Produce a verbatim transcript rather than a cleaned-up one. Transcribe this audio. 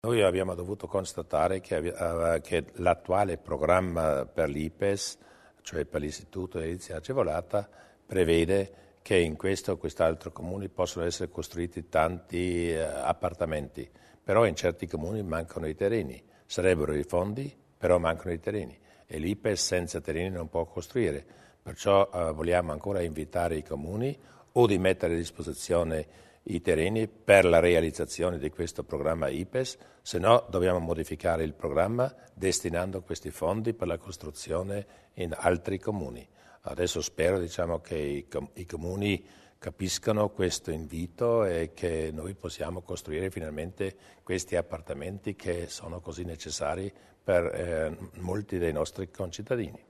Noi abbiamo dovuto constatare che, uh, che l'attuale programma per l'I P E S, cioè per l'Istituto di Edilizia Agevolata, prevede che in questo o quest'altro comune possono essere costruiti tanti uh, appartamenti, però in certi comuni mancano i terreni. Sarebbero i fondi, però mancano i terreni e l'I P E S senza terreni non può costruire. Perciò uh, vogliamo ancora invitare i comuni o di mettere a disposizione i terreni per la realizzazione di questo programma I P E S, se no dobbiamo modificare il programma destinando questi fondi per la costruzione in altri comuni. Adesso spero diciamo, che i, com- i comuni capiscano questo invito e che noi possiamo costruire finalmente questi appartamenti che sono così necessari per eh, molti dei nostri concittadini.